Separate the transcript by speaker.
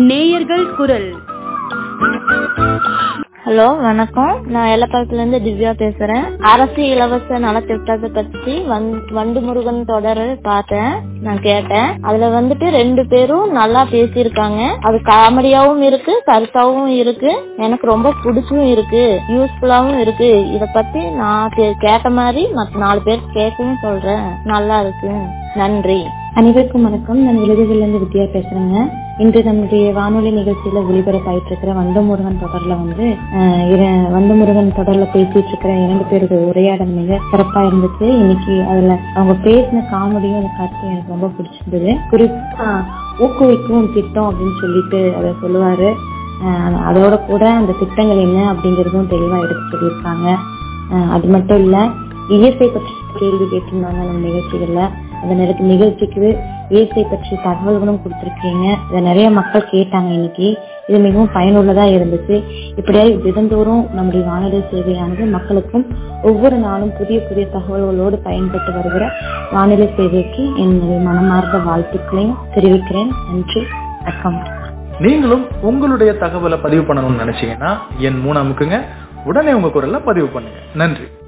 Speaker 1: நேயர்கள் குரல்.
Speaker 2: ஹலோ, வணக்கம். நான் எல்லப்பாக்கத்துல இருந்து திவ்யா பேசுறேன். அரசு இலவச நலத்திட்டத்தை பத்தி வண்டு முருகன் தொடர் பார்த்தேன், நான் கேட்டேன். அதுல 2 பேரும் நல்லா பேசியிருக்காங்க. அது காமெடியாவும் இருக்கு, கருத்தாவும் இருக்கு. எனக்கு ரொம்ப பிடிச்சும் இருக்கு, யூஸ்ஃபுல்லாவும் இருக்கு. இத பத்தி நான் கேட்ட மாதிரி மற்ற 4 பேர் கேட்கவும் சொல்றேன். நல்லா இருக்கு. நன்றி.
Speaker 3: அனைவருக்கும் வணக்கம். நான் விழுதுல இருந்து வித்யா பேசுறேங்க. இன்று நம்முடைய வானொலி நிகழ்ச்சியில ஒளிபரப்பாயிட்டு இருக்கிற வண்டு முருகன் தொடர்ல வண்டு முருகன் தொடர்ல பேசிட்டு இருக்கிற 2 பேருக்கு உரையாடல் மிக சிறப்பா இருந்துச்சு. இன்னைக்கு அதுல அவங்க பேசின காமெடியும் அந்த கருத்தும் எனக்கு ரொம்ப பிடிச்சிருந்தது. குறிப்பா ஊக்குவிக்கும் திட்டம் அப்படின்னு சொல்லிட்டு அதை சொல்லுவாரு. அதோட கூட அந்த திட்டங்கள் என்ன அப்படிங்கறதும் தெளிவா எடுத்து சொல்லியிருக்காங்க. அது மட்டும் இல்ல, இயற்கை பற்றி கேள்வி கேட்டிருந்தாங்க நம்ம நிகழ்ச்சிகள்ல. அந்த நிகழ்ச்சிக்கு இயற்கை பற்றி தகவல்களும் கொடுத்திருக்கீங்க. இதை நிறைய மக்கள் கேட்டாங்க இன்னைக்கு. இது மிகவும் பயனுள்ளதா இருந்துச்சு. இப்படியே தினந்தோறும் நம்முடைய வானொலி சேவையானது மக்களுக்கும் ஒவ்வொரு நாளும் புதிய புதிய தகவல்களோடு பயன்பட்டு வருகிற வானொலி சேவைக்கு என்னுடைய மனமார்ந்த வாழ்த்துக்களையும் தெரிவிக்கிறேன். நன்றி, வணக்கம்.
Speaker 4: நீங்களும் உங்களுடைய தகவலை பதிவு பண்ணணும்னு நினைச்சீங்கன்னா என் 3 அமுக்குங்க. உடனே உங்க குரல்ல பதிவு பண்ணுங்க. நன்றி.